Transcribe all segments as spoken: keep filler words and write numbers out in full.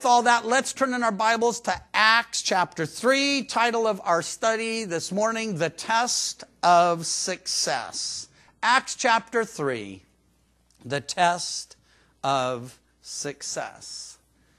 With all that, let's turn in our Bibles to Acts chapter three. Title of our study this morning, The Test of Success. Acts chapter three, The Test of Success.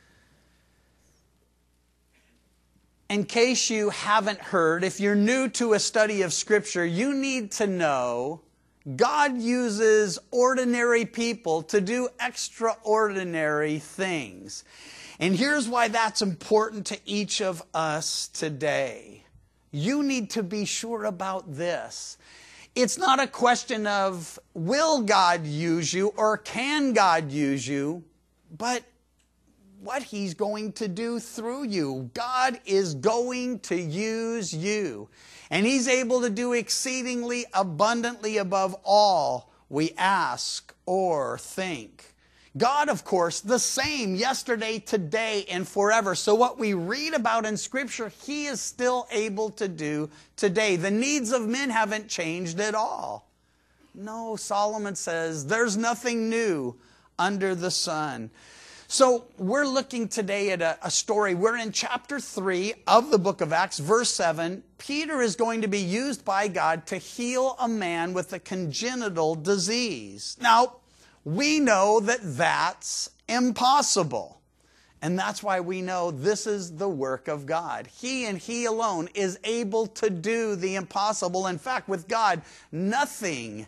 In case you haven't heard, if you're new to a study of Scripture, you need to know God uses ordinary people to do extraordinary things. And here's why that's important to each of us today. You need to be sure about this. It's not a question of will God use you or can God use you, but what He's going to do through you. God is going to use you. And He's able to do exceedingly abundantly above all we ask or think. God, of course, the same yesterday, today, and forever. So what we read about in Scripture, He is still able to do today. The needs of men haven't changed at all. No, Solomon says, there's nothing new under the sun. So we're looking today at a, a story. We're in chapter three of the book of Acts, verse seven. Peter is going to be used by God to heal a man with a congenital disease. Now, we know that that's impossible. And that's why we know this is the work of God. He and He alone is able to do the impossible. In fact, with God, nothing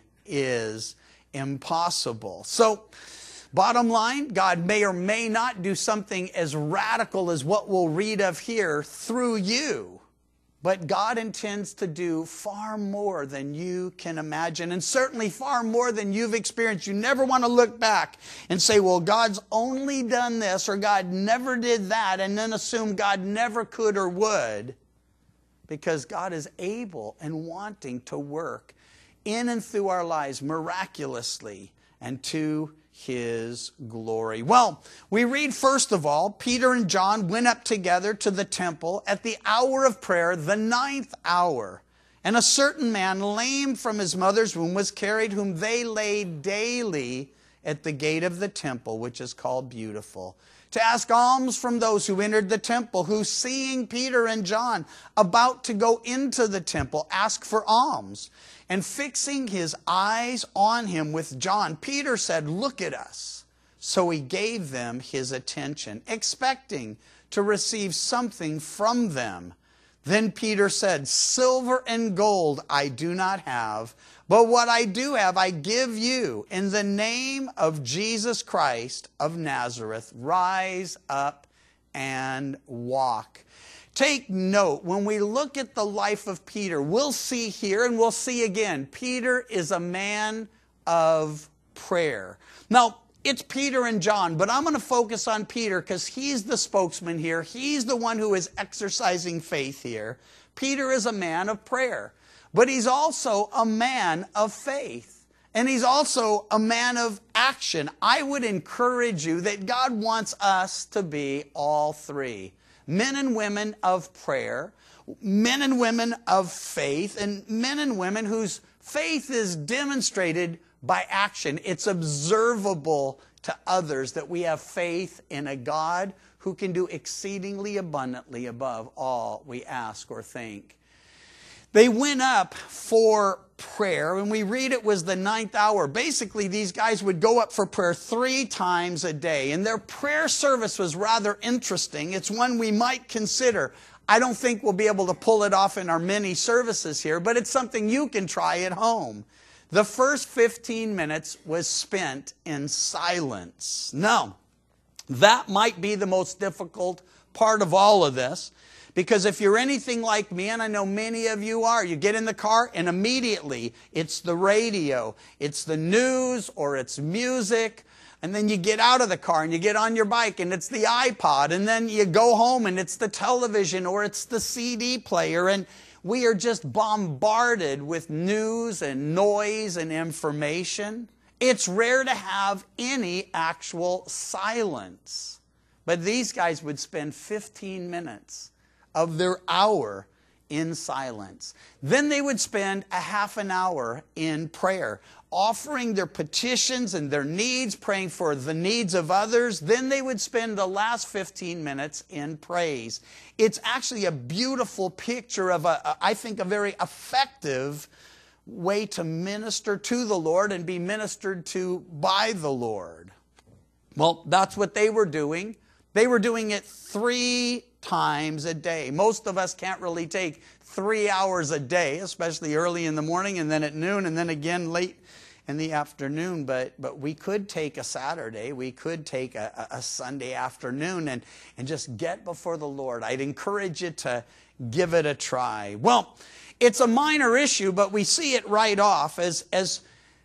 is impossible. So, bottom line, God may or may not do something as radical as what we'll read of here through you. But God intends to do far more than you can imagine, and certainly far more than you've experienced. You never want to look back and say, well, God's only done this, or God never did that, and then assume God never could or would, because God is able and wanting to work in and through our lives miraculously and to His glory. Well, we read first of all, Peter and John went up together to the temple at the hour of prayer, the ninth hour. And a certain man, lame from his mother's womb, was carried, whom they laid daily at the gate of the temple, which is called Beautiful, to ask alms from those who entered the temple, who, seeing Peter and John about to go into the temple, asked for alms. And fixing his eyes on him with John, Peter said, look at us. So he gave them his attention, expecting to receive something from them. Then Peter said, silver and gold I do not have, but what I do have I give you. In the name of Jesus Christ of Nazareth, rise up and walk. Take note, when we look at the life of Peter, we'll see here and we'll see again, Peter is a man of prayer. Now, it's Peter and John, but I'm going to focus on Peter because he's the spokesman here. He's the one who is exercising faith here. Peter is a man of prayer, but he's also a man of faith. And he's also a man of action. I would encourage you that God wants us to be all three. Men and women of prayer, men and women of faith, and men and women whose faith is demonstrated by action. It's observable to others that we have faith in a God who can do exceedingly abundantly above all we ask or think. They went up for prayer, and we read it was the ninth hour. Basically, these guys would go up for prayer three times a day, and their prayer service was rather interesting. It's one we might consider. I don't think we'll be able to pull it off in our many services here, but it's something you can try at home. The first fifteen minutes was spent in silence. Now, that might be the most difficult part of all of this. Because if you're anything like me, and I know many of you are, you get in the car and immediately it's the radio, it's the news, or it's music. And then you get out of the car and you get on your bike and it's the iPod. And then you go home and it's the television or it's the C D player. And we are just bombarded with news and noise and information. It's rare to have any actual silence. But these guys would spend fifteen minutes of their hour in silence. Then they would spend a half an hour in prayer, offering their petitions and their needs, praying for the needs of others. Then they would spend the last fifteen minutes in praise. It's actually a beautiful picture of, a, I think, a very effective way to minister to the Lord and be ministered to by the Lord. Well, that's what they were doing. They were doing it three times a day. Most of us can't really take three hours a day, especially early in the morning and then at noon and then again late in the afternoon. But but we could take a Saturday, we could take a, a Sunday afternoon and, and just get before the Lord. I'd encourage you to give it a try. Well, it's a minor issue, but we see it right off as, as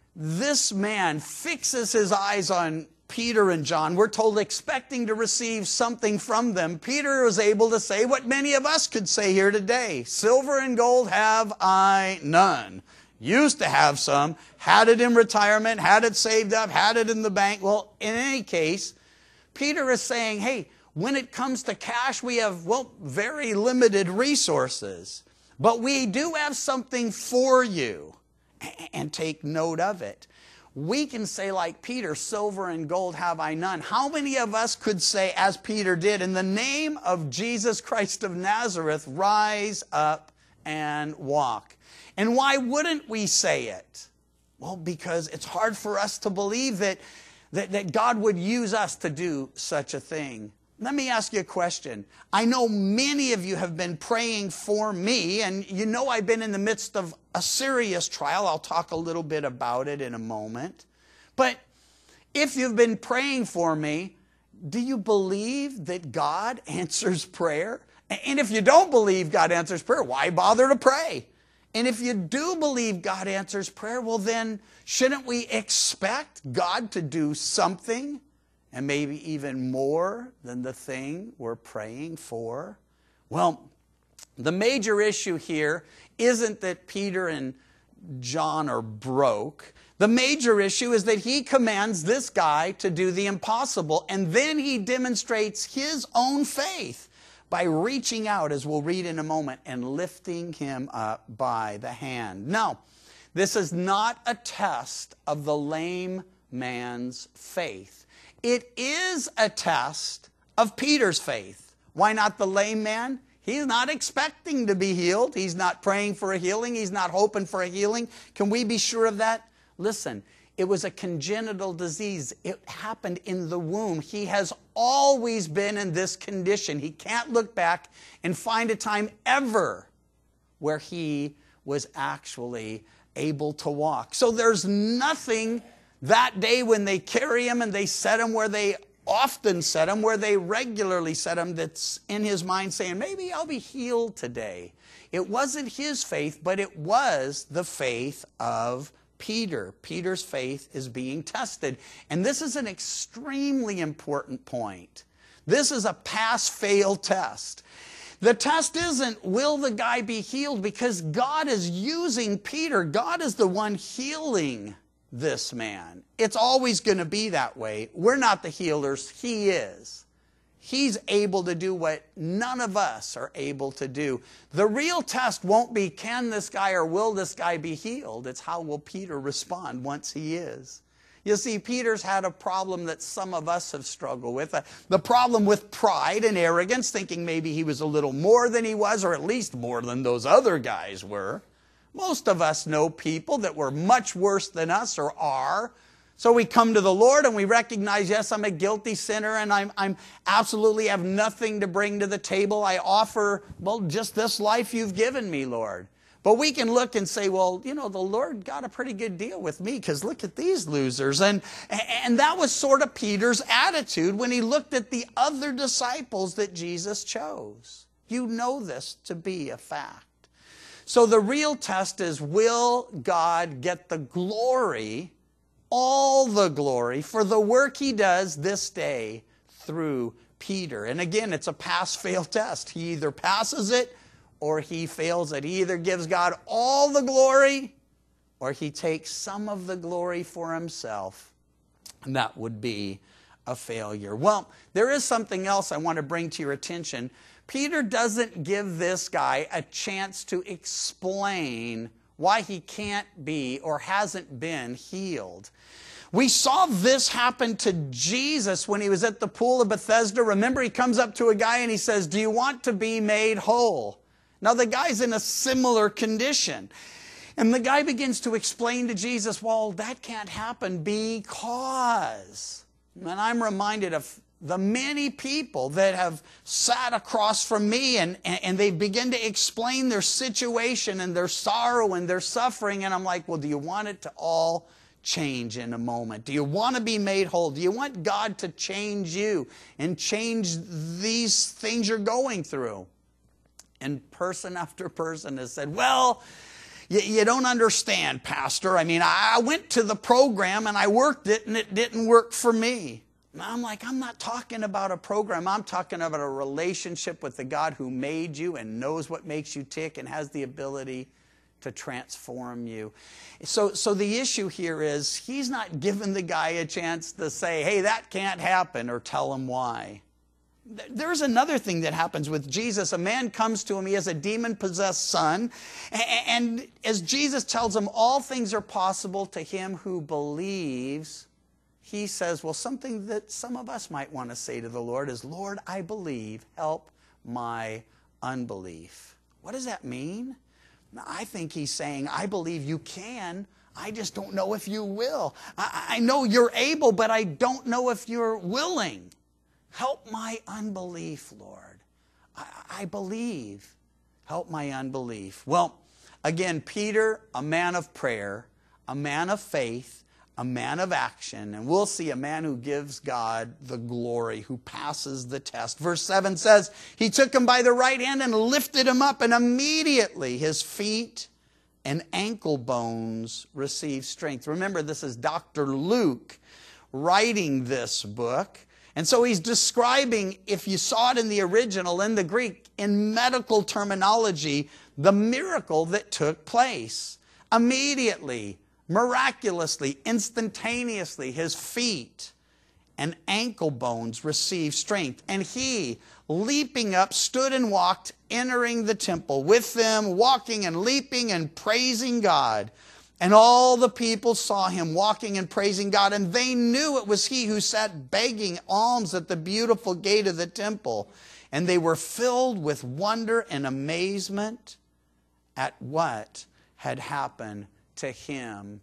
this man fixes his eyes on Peter and John. We're told expecting to receive something from them. Peter was able to say what many of us could say here today. Silver and gold have I none. Used to have some, had it in retirement, had it saved up, had it in the bank. Well, in any case, Peter is saying, hey, when it comes to cash, we have, well, very limited resources. But we do have something for you. And take note of it. We can say like Peter, silver and gold have I none. How many of us could say, as Peter did, in the name of Jesus Christ of Nazareth, rise up and walk? And why wouldn't we say it? Well, because it's hard for us to believe that, that, that God would use us to do such a thing. Let me ask you a question. I know many of you have been praying for me, and you know I've been in the midst of a serious trial. I'll talk a little bit about it in a moment. But if you've been praying for me, do you believe that God answers prayer? And if you don't believe God answers prayer, why bother to pray? And if you do believe God answers prayer, well then, shouldn't we expect God to do something? And maybe even more than the thing we're praying for? Well, the major issue here isn't that Peter and John are broke. The major issue is that he commands this guy to do the impossible, and then he demonstrates his own faith by reaching out, as we'll read in a moment, and lifting him up by the hand. Now, this is not a test of the lame man's faith. It is a test of Peter's faith. Why not the lame man? He's not expecting to be healed. He's not praying for a healing. He's not hoping for a healing. Can we be sure of that? Listen, it was a congenital disease. It happened in the womb. He has always been in this condition. He can't look back and find a time ever where he was actually able to walk. So there's nothing that day when they carry him and they set him where they often set him, where they regularly set him, that's in his mind saying, maybe I'll be healed today. It wasn't his faith, but it was the faith of Peter. Peter's faith is being tested. And this is an extremely important point. This is a pass-fail test. The test isn't, will the guy be healed? Because God is using Peter. God is the one healing this man. It's always going to be that way. We're not the healers. He is. He's able to do what none of us are able to do. The real test won't be, can this guy or will this guy be healed? It's how will Peter respond once he is. You see, Peter's had a problem that some of us have struggled with. Uh, the problem with pride and arrogance, thinking maybe he was a little more than he was, or at least more than those other guys were. Most of us know people that were much worse than us or are. So we come to the Lord and we recognize, yes, I'm a guilty sinner and I'm, I'm absolutely have nothing to bring to the table. I offer, well, just this life you've given me, Lord. But we can look and say, well, you know, the Lord got a pretty good deal with me because look at these losers. And, and that was sort of Peter's attitude when he looked at the other disciples that Jesus chose. You know this to be a fact. So the real test is, will God get the glory, all the glory, for the work he does this day through Peter? And again, it's a pass-fail test. He either passes it or he fails it. He either gives God all the glory or he takes some of the glory for himself. And that would be a failure. Well, there is something else I want to bring to your attention. Peter doesn't give this guy a chance to explain why he can't be or hasn't been healed. We saw this happen to Jesus when he was at the pool of Bethesda. Remember, he comes up to a guy and he says, "Do you want to be made whole?" Now, the guy's in a similar condition. And the guy begins to explain to Jesus, well, that can't happen because... And I'm reminded of the many people that have sat across from me and, and they begin to explain their situation and their sorrow and their suffering. And I'm like, well, do you want it to all change in a moment? Do you want to be made whole? Do you want God to change you and change these things you're going through? And person after person has said, well, you, you don't understand, Pastor. I mean, I went to the program and I worked it and it didn't work for me. And I'm like, I'm not talking about a program. I'm talking about a relationship with the God who made you and knows what makes you tick and has the ability to transform you. So, so the issue here is he's not giving the guy a chance to say, hey, that can't happen, or tell him why. There's another thing that happens with Jesus. A man comes to him. He has a demon-possessed son. And as Jesus tells him all things are possible to him who believes, he says, well, something that some of us might want to say to the Lord is, Lord, I believe, help my unbelief. What does that mean? I think he's saying, I believe you can. I just don't know if you will. I, I know you're able, but I don't know if you're willing. Help my unbelief, Lord. I, I believe. Help my unbelief. Well, again, Peter, a man of prayer, a man of faith, a man of action, and we'll see a man who gives God the glory, who passes the test. Verse seven says, he took him by the right hand and lifted him up, and immediately his feet and ankle bones received strength. Remember, this is Doctor Luke writing this book. And so he's describing, if you saw it in the original, in the Greek, in medical terminology, the miracle that took place. Immediately, miraculously, instantaneously, his feet and ankle bones received strength. And he, leaping up, stood and walked, entering the temple with them, walking and leaping and praising God. And all the people saw him walking and praising God, and they knew it was he who sat begging alms at the beautiful gate of the temple. And they were filled with wonder and amazement at what had happened to him.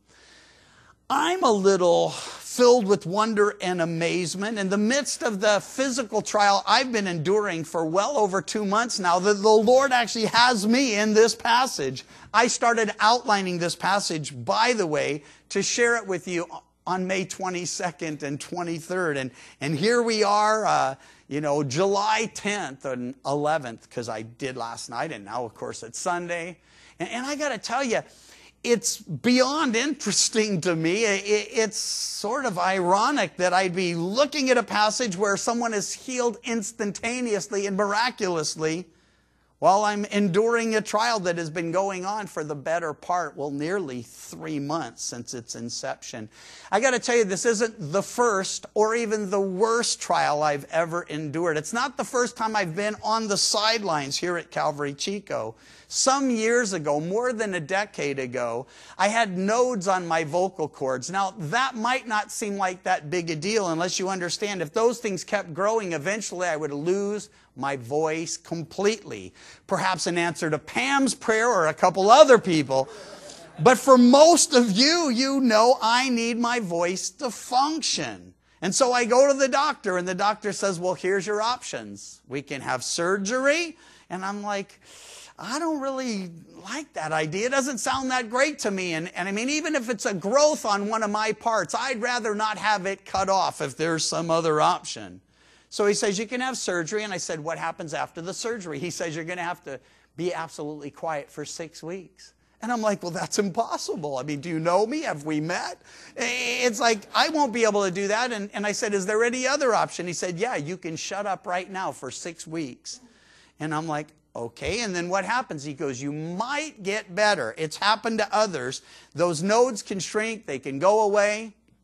I'm a little filled with wonder and amazement in the midst of the physical trial I've been enduring for well over two months now, that the Lord actually has me in this passage. I started outlining this passage, by the way, to share it with you on May twenty-second and twenty-third. And, and here we are, uh, you know, July tenth and eleventh, because I did last night, and now, of course, it's Sunday. And, and I got to tell you, it's beyond interesting to me. It's sort of ironic that I'd be looking at a passage where someone is healed instantaneously and miraculously while I'm enduring a trial that has been going on for the better part, well, nearly three months since its inception. I got to tell you, this isn't the first or even the worst trial I've ever endured. It's not the first time I've been on the sidelines here at Calvary Chico. Some years ago, more than a decade ago, I had nodes on my vocal cords. Now, that might not seem like that big a deal unless you understand if those things kept growing, eventually I would lose my voice completely. Perhaps in answer to Pam's prayer or a couple other people. But for most of you, you know I need my voice to function. And so I go to the doctor, and the doctor says, well, here's your options. We can have surgery. And I'm like, I don't really like that idea. It doesn't sound that great to me. And, and I mean, even if it's a growth on one of my parts, I'd rather not have it cut off if there's some other option. So he says, you can have surgery. And I said, what happens after the surgery? He says, you're going to have to be absolutely quiet for six weeks. And I'm like, well, that's impossible. I mean, do you know me? Have we met? It's like, I won't be able to do that. And, and I said, is there any other option? He said, yeah, you can shut up right now for six weeks. And I'm like, okay. And then what happens? He goes, you might get better. It's happened to others. Those nodes can shrink. They can go away.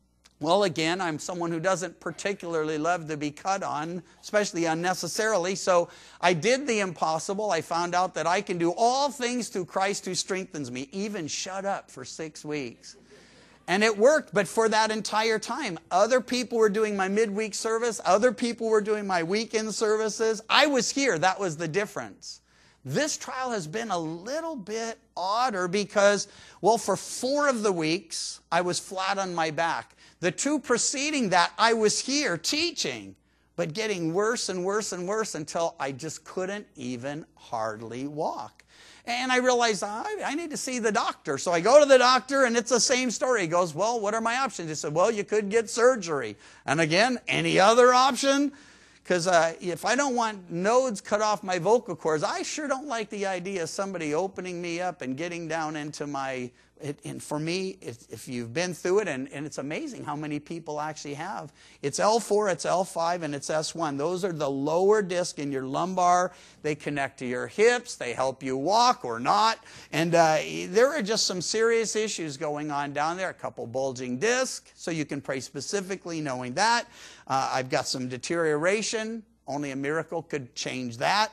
Well, again, I'm someone who doesn't particularly love to be cut on, especially unnecessarily. So I did the impossible. I found out that I can do all things through Christ who strengthens me, even shut up for six weeks. And it worked, but for that entire time, other people were doing my midweek service. Other people were doing my weekend services. I was here. That was the difference. This trial has been a little bit odder because, well, for four of the weeks, I was flat on my back. The two preceding that, I was here teaching, but getting worse and worse and worse until I just couldn't even hardly walk. And I realized I, I need to see the doctor. So I go to the doctor, and it's the same story. He goes, well, what are my options? He said, well, you could get surgery. And again, any other option? Because uh, if I don't want nodes cut off my vocal cords, I sure don't like the idea of somebody opening me up and getting down into my... It, and for me, it, if you've been through it, and, and it's amazing how many people actually have. It's L four, it's L five, and it's S one. Those are the lower disc in your lumbar. They connect to your hips. They help you walk or not. And uh, there are just some serious issues going on down there. A couple bulging discs, so you can pray specifically knowing that. Uh, I've got some deterioration. Only a miracle could change that.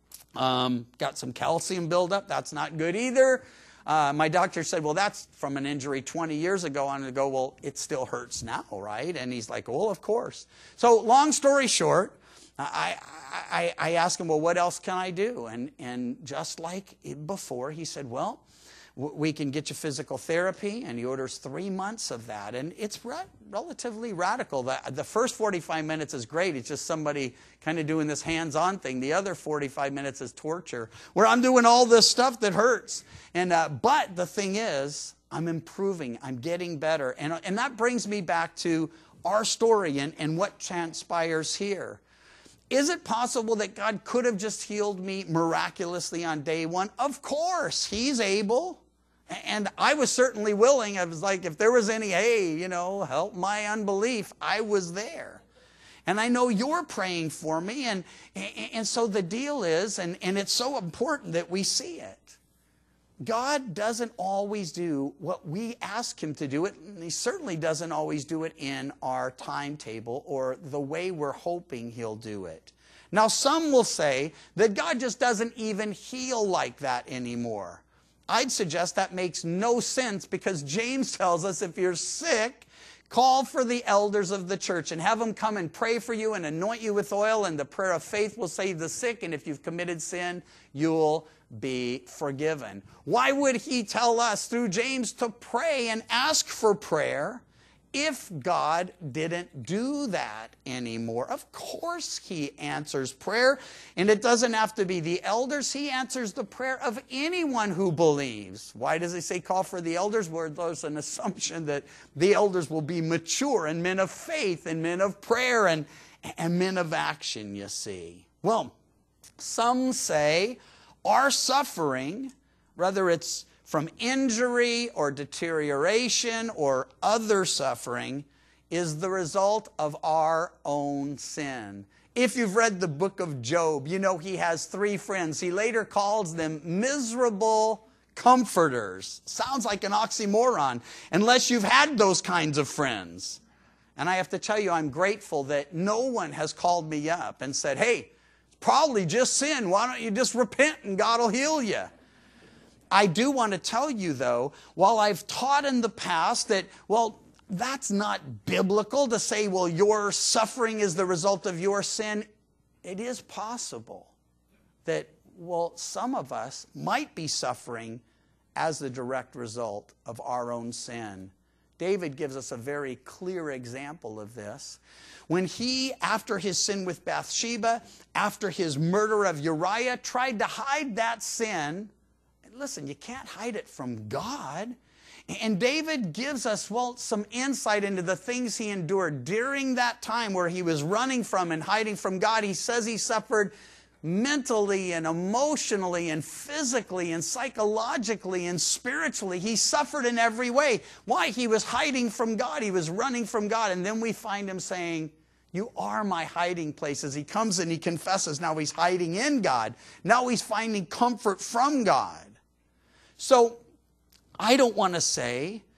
Um, got some calcium buildup. That's not good either. Uh, my doctor said, well, that's from an injury twenty years ago. And I go, well, it still hurts now, right? And he's like, well, of course. So long story short, I, I, I asked him, well, what else can I do? And, and just like before, he said, well, we can get you physical therapy, and he orders three months of that. And it's re relatively radical. The, the first forty-five minutes is great. It's just somebody kind of doing this hands-on thing. The other forty-five minutes is torture, where I'm doing all this stuff that hurts. And uh, but the thing is, I'm improving. I'm getting better. And, and that brings me back to our story and, and what transpires here. Is it possible that God could have just healed me miraculously on day one? Of course, He's able. And I was certainly willing. I was like, if there was any, hey, you know, help my unbelief, I was there. And I know you're praying for me. And, and so the deal is, and, and it's so important that we see it. God doesn't always do what we ask Him to do it. And He certainly doesn't always do it in our timetable or the way we're hoping He'll do it. Now, some will say that God just doesn't even heal like that anymore. I'd suggest that makes no sense, because James tells us if you're sick, call for the elders of the church and have them come and pray for you and anoint you with oil, and the prayer of faith will save the sick, and if you've committed sin, you'll be forgiven. Why would he tell us through James to pray and ask for prayer if God didn't do that anymore? Of course He answers prayer, and it doesn't have to be the elders. He answers the prayer of anyone who believes. Why does He say call for the elders? Well, there's an assumption that the elders will be mature and men of faith and men of prayer and, and men of action, you see. Well, some say our suffering, whether it's from injury or deterioration or other suffering, is the result of our own sin. If you've read the book of Job, you know he has three friends. He later calls them miserable comforters. Sounds like an oxymoron, unless you've had those kinds of friends. And I have to tell you, I'm grateful that no one has called me up and said, hey, it's probably just sin. Why don't you just repent and God will heal you? I do want to tell you, though, while I've taught in the past that, well, that's not biblical to say, well, your suffering is the result of your sin, it is possible that, well, some of us might be suffering as the direct result of our own sin. David gives us a very clear example of this. When he, after his sin with Bathsheba, after his murder of Uriah, tried to hide that sin. Listen, you can't hide it from God. And David gives us, well, some insight into the things he endured during that time where he was running from and hiding from God. He says he suffered mentally and emotionally and physically and psychologically and spiritually. He suffered in every way. Why? He was hiding from God. He was running from God. And then we find him saying, you are my hiding place. As he comes and he confesses, now he's hiding in God. Now he's finding comfort from God. So I don't want to say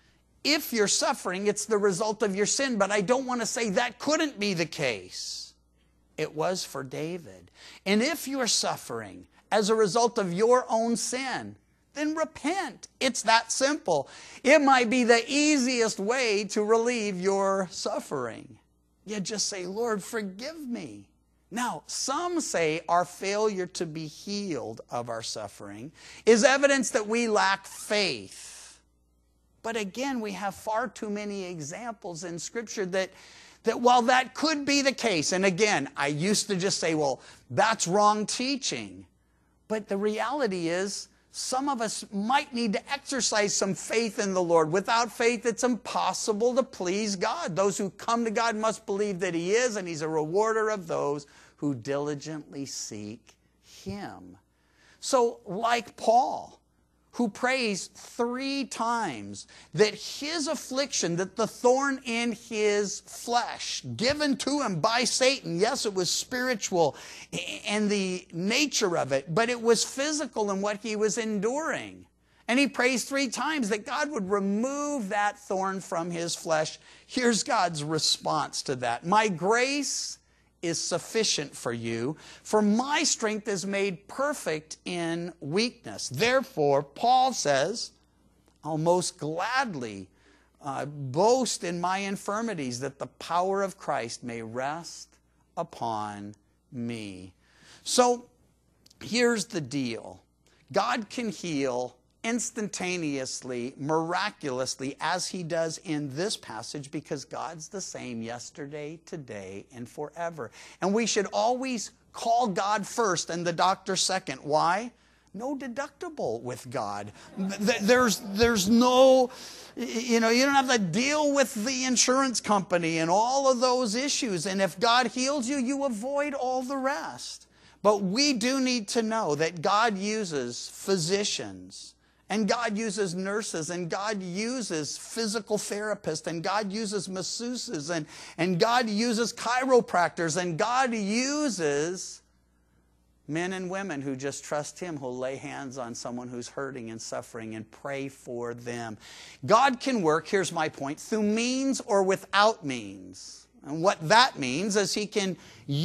if you're suffering, it's the result of your sin. But I don't want to say that couldn't be the case. It was for David. And if you're suffering as a result of your own sin, then repent. It's that simple. It might be the easiest way to relieve your suffering. You just say, Lord, forgive me. Now, some say our failure to be healed of our suffering is evidence that we lack faith. But again, we have far too many examples in Scripture that, that while that could be the case, and again, I used to just say, well, that's wrong teaching. But the reality is, some of us might need to exercise some faith in the Lord. Without faith, it's impossible to please God. Those who come to God must believe that He is, and He's a rewarder of those who diligently seek Him. So, like Paul, who prays three times that his affliction, that the thorn in his flesh, given to him by Satan, yes, it was spiritual and the nature of it, but it was physical in what he was enduring. And he prays three times that God would remove that thorn from his flesh. Here's God's response to that. My grace is sufficient for you, for my strength is made perfect in weakness. Therefore, Paul says, I'll most gladly uh, boast in my infirmities, that the power of Christ may rest upon me. So, here's the deal. God can heal instantaneously, miraculously, as He does in this passage, because God's the same yesterday, today, and forever. And we should always call God first and the doctor second. Why? No deductible with God. There's, there's no, you know, you don't have to deal with the insurance company and all of those issues. And if God heals you, you avoid all the rest. But we do need to know that God uses physicians, and God uses nurses, and God uses physical therapists, and God uses masseuses, and, and God uses chiropractors, and God uses men and women who just trust Him, who'll lay hands on someone who's hurting and suffering and pray for them. God can work, here's my point, through means or without means. And what that means is He can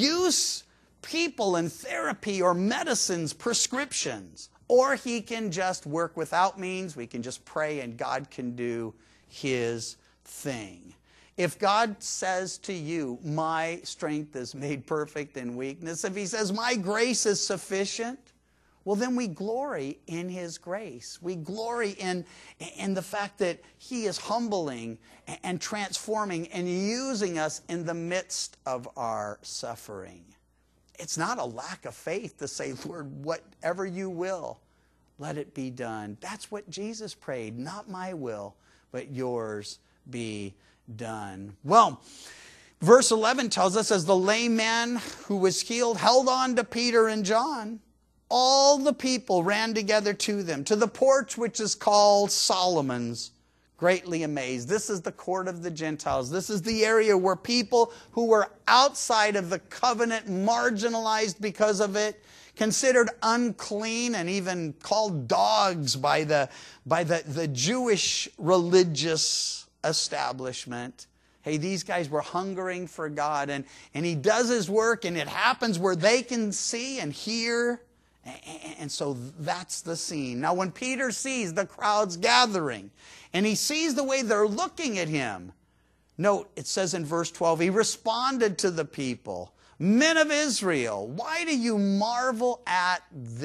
use people and therapy or medicines, prescriptions. Or He can just work without means. We can just pray and God can do His thing. If God says to you, my strength is made perfect in weakness, if He says, my grace is sufficient, well, then we glory in His grace. We glory in, in the fact that He is humbling and transforming and using us in the midst of our suffering. It's not a lack of faith to say, Lord, whatever you will, let it be done. That's what Jesus prayed. Not my will, but yours be done. Well, verse eleven tells us, as the lame man who was healed held on to Peter and John, all the people ran together to them, to the porch which is called Solomon's, greatly amazed. This is the court of the Gentiles. This is the area where people who were outside of the covenant, marginalized because of it, considered unclean and even called dogs by the, by the, the Jewish religious establishment. Hey, these guys were hungering for God, and, and He does His work, and it happens where they can see and hear. And so that's the scene. Now, when Peter sees the crowds gathering, and he sees the way they're looking at him, note, it says in verse twelve, he responded to the people, men of Israel, why do you marvel at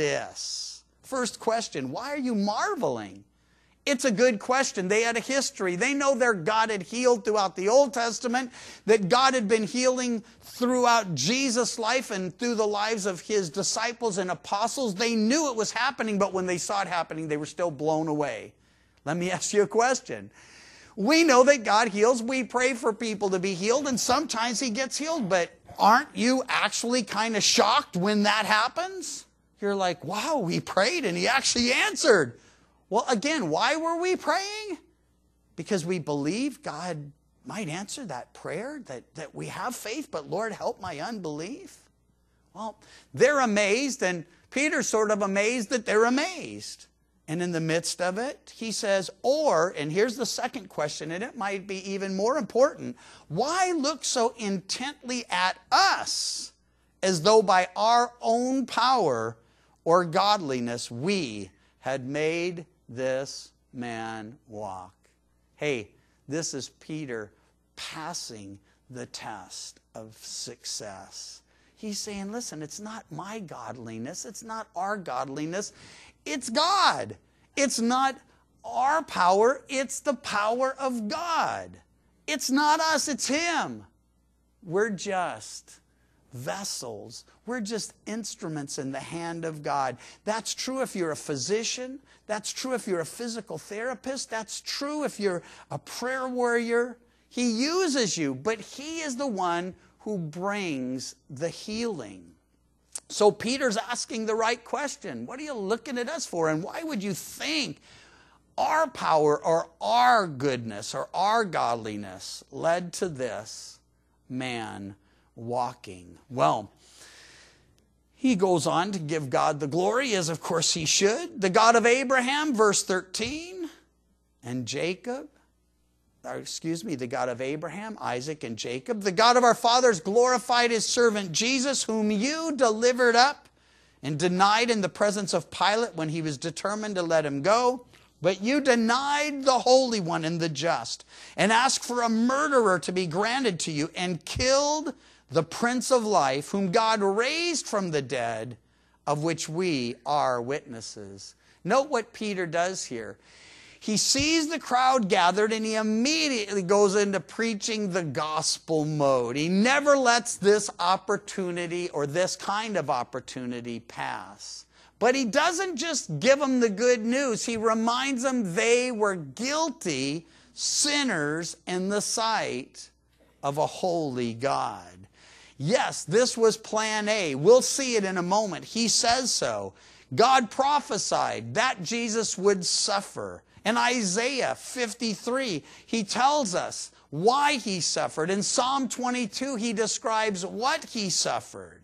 this? First question, why are you marveling? It's a good question. They had a history. They know their God had healed throughout the Old Testament, that God had been healing throughout Jesus' life and through the lives of His disciples and apostles. They knew it was happening, but when they saw it happening, they were still blown away. Let me ask you a question. We know that God heals. We pray for people to be healed, and sometimes He gets healed, but aren't you actually kind of shocked when that happens? You're like, wow, we prayed and He actually answered. Well, again, why were we praying? Because we believe God might answer that prayer, that, that we have faith, but Lord, help my unbelief. Well, they're amazed, and Peter's sort of amazed that they're amazed. And in the midst of it, he says, or, and here's the second question, and it might be even more important, why look so intently at us as though by our own power or godliness we had made this man walk? Hey, this is Peter passing the test of success. He's saying, listen, it's not my godliness. It's not our godliness. It's God. It's not our power. It's the power of God. It's not us. It's Him. We're just vessels. We're just instruments in the hand of God. That's true if you're a physician. That's true if you're a physical therapist. That's true if you're a prayer warrior. He uses you, but He is the one who brings the healing. So Peter's asking the right question. What are you looking at us for? And why would you think our power or our goodness or our godliness led to this man walking? Well, he goes on to give God the glory, as of course he should. The God of Abraham, verse thirteen, and Jacob, or excuse me, the God of Abraham, Isaac, and Jacob, the God of our fathers glorified His servant Jesus, whom you delivered up and denied in the presence of Pilate when he was determined to let Him go. But you denied the Holy One and the just, and asked for a murderer to be granted to you, and killed the Prince of Life, whom God raised from the dead, of which we are witnesses. Note what Peter does here. He sees the crowd gathered and he immediately goes into preaching the gospel mode. He never lets this opportunity or this kind of opportunity pass. But he doesn't just give them the good news. He reminds them they were guilty sinners in the sight of a holy God. Yes, this was plan A. We'll see it in a moment. He says so. God prophesied that Jesus would suffer. In Isaiah fifty-three, he tells us why he suffered. In Psalm twenty-two, he describes what he suffered.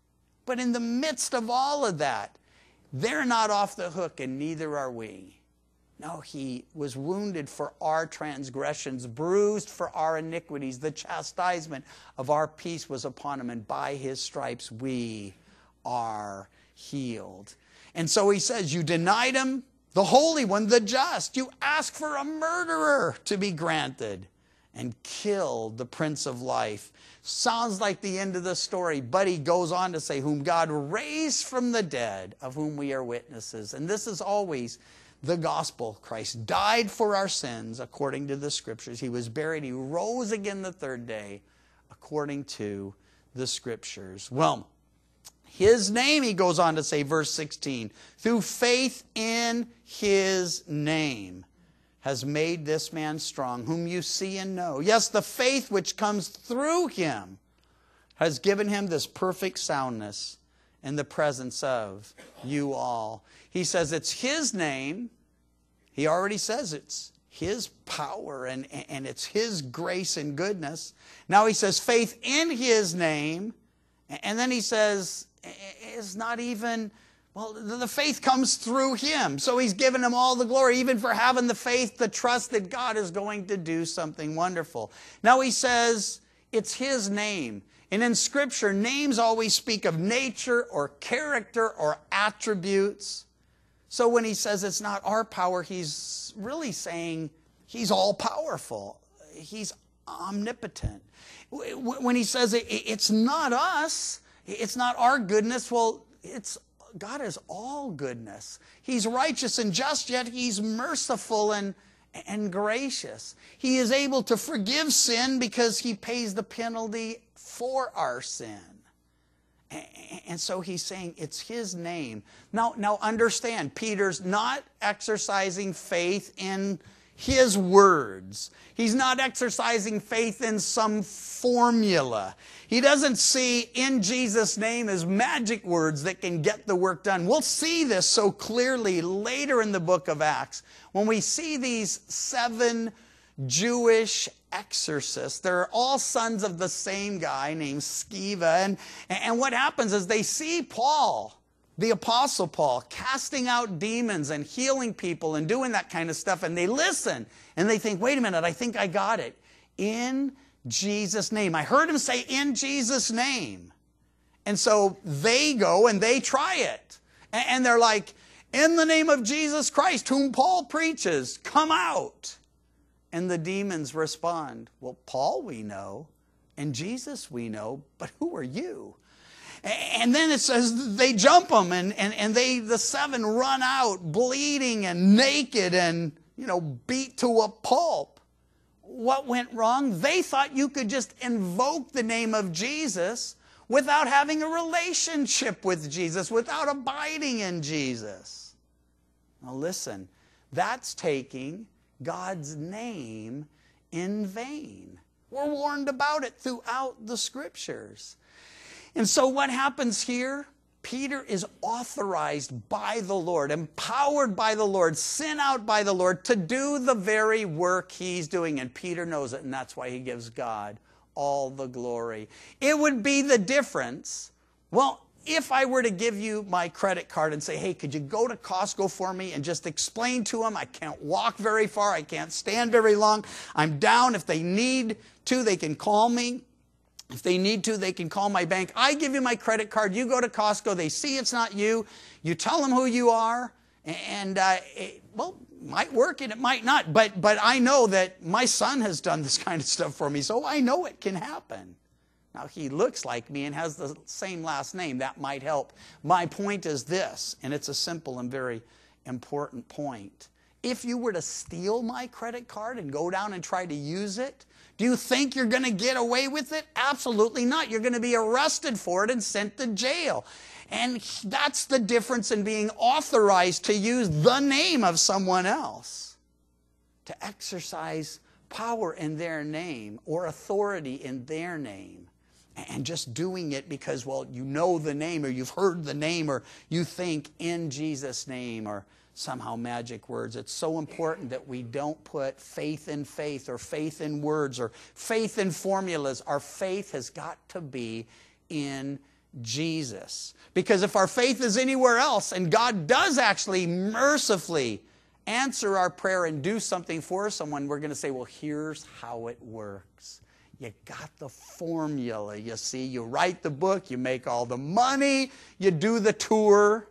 But in the midst of all of that, they're not off the hook, and neither are we. No, He was wounded for our transgressions, bruised for our iniquities. The chastisement of our peace was upon Him, and by His stripes we are healed. And so he says, you denied Him, the Holy One, the just. You asked for a murderer to be granted, and killed the Prince of Life. Sounds like the end of the story, but he goes on to say, whom God raised from the dead, of whom we are witnesses. And this is always the gospel. Christ died for our sins according to the Scriptures. He was buried. He rose again the third day according to the Scriptures. Well, His name, he goes on to say, verse sixteen, through faith in His name has made this man strong, whom you see and know. Yes, the faith which comes through Him has given Him this perfect soundness in the presence of you all. He says it's His name. He already says it's His power and, and it's His grace and goodness. Now he says faith in His name. And then he says it's not even... Well, the faith comes through Him. So He's given Him all the glory, even for having the faith, the trust that God is going to do something wonderful. Now he says it's His name. And in Scripture, names always speak of nature or character or attributes. So when he says it's not our power, he's really saying He's all-powerful. He's omnipotent. When he says it's not us, it's not our goodness, well, it's God is all goodness. He's righteous and just, yet He's merciful and, and gracious. He is able to forgive sin because He pays the penalty for our sin. And so he's saying it's His name. Now, now understand, Peter's not exercising faith in His words. He's not exercising faith in some formula. He doesn't see in Jesus' name as magic words that can get the work done. We'll see this so clearly later in the book of Acts when we see these seven Jewish exorcists. They're all sons of the same guy named Sceva. And, and what happens is they see Paul the Apostle Paul, casting out demons and healing people and doing that kind of stuff. And they listen and they think, wait a minute, I think I got it. In Jesus' name. I heard him say, in Jesus' name. And so they go and they try it. And they're like, in the name of Jesus Christ, whom Paul preaches, come out. And the demons respond, well, Paul we know, and Jesus we know, but who are you? And then it says they jump them, and, and, and they the seven run out bleeding and naked and, you know, beat to a pulp. What went wrong? They thought you could just invoke the name of Jesus without having a relationship with Jesus, without abiding in Jesus. Now listen, that's taking God's name in vain. We're warned about it throughout the Scriptures. And so what happens here? Peter is authorized by the Lord, empowered by the Lord, sent out by the Lord to do the very work he's doing. And Peter knows it, and that's why he gives God all the glory. It would be the difference. Well, if I were to give you my credit card and say, hey, could you go to Costco for me and just explain to them I can't walk very far, I can't stand very long, I'm down. If they need to, they can call me. If they need to, they can call my bank. I give you my credit card. You go to Costco. They see it's not you. You tell them who you are. And, uh, it, well, might work and it might not. But, but I know that my son has done this kind of stuff for me, so I know it can happen. Now, he looks like me and has the same last name. That might help. My point is this, and it's a simple and very important point. If you were to steal my credit card and go down and try to use it, do you think you're going to get away with it? Absolutely not. You're going to be arrested for it and sent to jail. And that's the difference in being authorized to use the name of someone else, to exercise power in their name or authority in their name, and just doing it because, well, you know the name or you've heard the name or you think in Jesus' name or somehow magic words. It's so important that we don't put faith in faith or faith in words or faith in formulas. Our faith has got to be in Jesus. Because if our faith is anywhere else, and God does actually mercifully answer our prayer and do something for someone, we're going to say, well, here's how it works. You got the formula, you see. You write the book, you make all the money, you do the tour.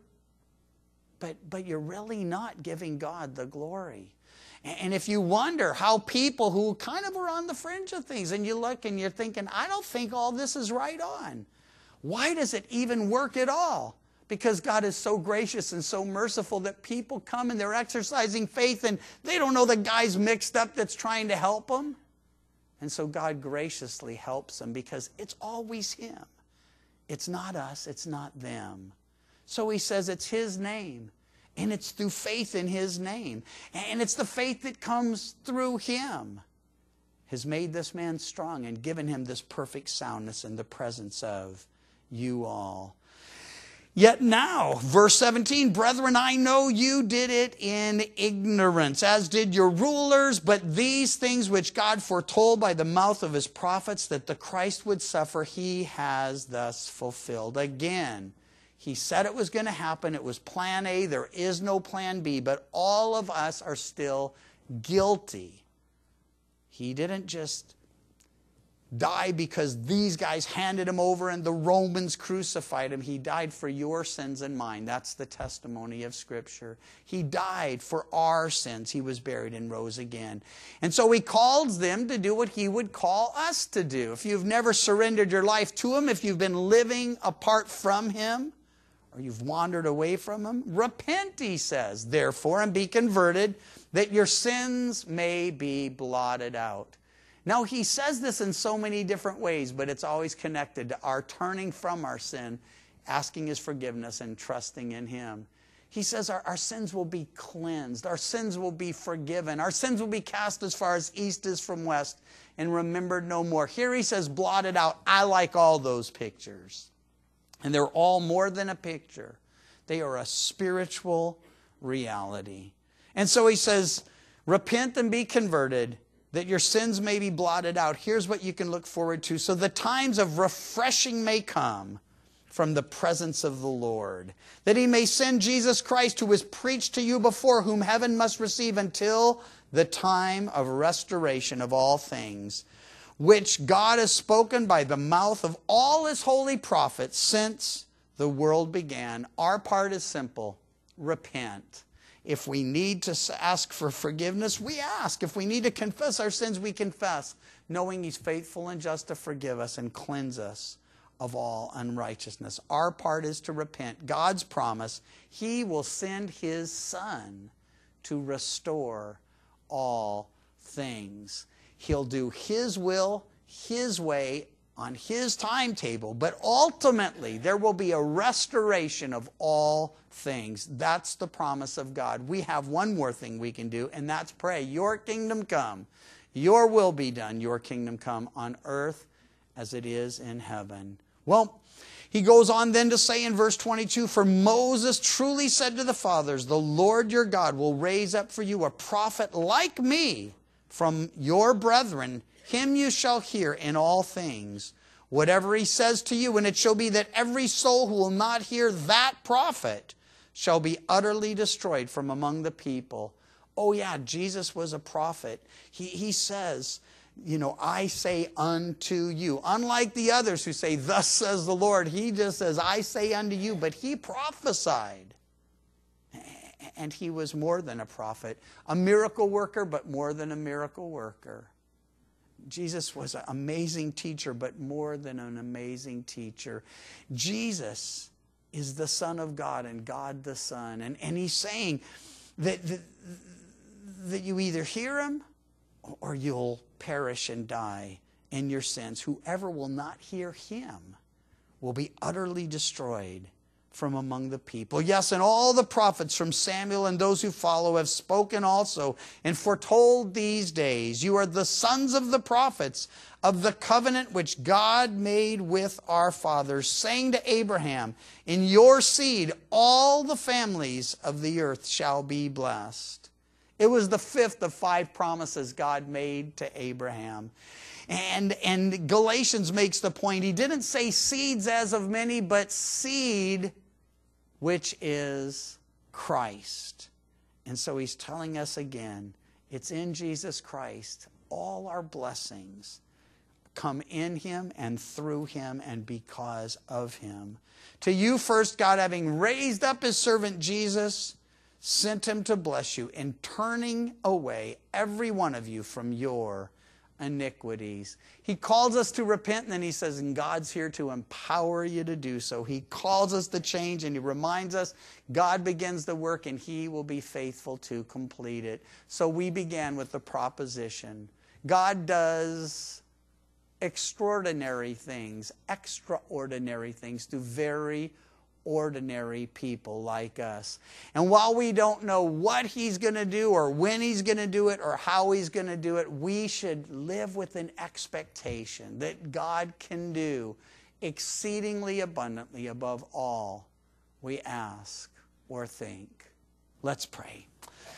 But, but you're really not giving God the glory. And if you wonder how people who kind of are on the fringe of things, and you look and you're thinking, I don't think all this is right on. Why does it even work at all? Because God is so gracious and so merciful that people come and they're exercising faith and they don't know the guy's mixed up that's trying to help them. And so God graciously helps them because it's always Him. It's not us, it's not them. So He says it's His name, and it's through faith in His name. And it's the faith that comes through Him has made this man strong and given him this perfect soundness in the presence of you all. Yet now, verse seventeen, brethren, I know you did it in ignorance, as did your rulers, but these things which God foretold by the mouth of His prophets that the Christ would suffer, He has thus fulfilled. Again, He said it was going to happen. It was plan A. There is no plan B. But all of us are still guilty. He didn't just die because these guys handed Him over and the Romans crucified Him. He died for your sins and mine. That's the testimony of Scripture. He died for our sins. He was buried and rose again. And so He calls them to do what He would call us to do. If you've never surrendered your life to Him, if you've been living apart from Him, or you've wandered away from Him, repent, He says, therefore, and be converted, that your sins may be blotted out. Now, He says this in so many different ways, but it's always connected to our turning from our sin, asking His forgiveness, and trusting in Him. He says our, our sins will be cleansed. Our sins will be forgiven. Our sins will be cast as far as east is from west and remembered no more. Here He says blotted out. I like all those pictures. And they're all more than a picture. They are a spiritual reality. And so He says, repent and be converted, that your sins may be blotted out. Here's what you can look forward to. So the times of refreshing may come from the presence of the Lord, that he may send Jesus Christ, who was preached to you before, whom heaven must receive until the time of restoration of all things, which God has spoken by the mouth of all his holy prophets since the world began. Our part is simple: repent. If we need to ask for forgiveness, we ask. If we need to confess our sins, we confess, knowing he's faithful and just to forgive us and cleanse us of all unrighteousness. Our part is to repent. God's promise, he will send his Son to restore all things. He'll do his will, his way, on his timetable, but ultimately there will be a restoration of all things. That's the promise of God. We have one more thing we can do, and that's pray. Your kingdom come, your will be done, your kingdom come on earth as it is in heaven. Well, he goes on then to say in verse twenty-two, for Moses truly said to the fathers, the Lord your God will raise up for you a prophet like me from your brethren. Him you shall hear in all things, whatever he says to you. And it shall be that every soul who will not hear that prophet shall be utterly destroyed from among the people. Oh yeah, Jesus was a prophet. He, he says, you know, I say unto you. Unlike the others who say, thus says the Lord, he just says, I say unto you. But he prophesied. And he was more than a prophet. A miracle worker, but more than a miracle worker. Jesus was an amazing teacher, but more than an amazing teacher. Jesus is the Son of God and God the Son. And, and he's saying that, that, that you either hear him or you'll perish and die in your sins. Whoever will not hear him will be utterly destroyed from among the people. Yes, and all the prophets from Samuel and those who follow have spoken also and foretold these days. You are the sons of the prophets of the covenant which God made with our fathers, saying to Abraham, in your seed all the families of the earth shall be blessed. It was the fifth of five promises God made to Abraham. And, and Galatians makes the point, he didn't say seeds as of many, but seed, which is Christ. And so he's telling us again, it's in Jesus Christ. All our blessings come in him and through him and because of him. To you first, God, having raised up his servant Jesus, sent him to bless you in turning away every one of you from your iniquities. He calls us to repent, and then he says, and God's here to empower you to do so. He calls us to change, and he reminds us God begins the work and he will be faithful to complete it. So we began with the proposition. God does extraordinary things, extraordinary things to very ordinary people like us. And while we don't know what he's going to do or when he's going to do it or how he's going to do it, we should live with an expectation that God can do exceedingly abundantly above all we ask or think. Let's pray.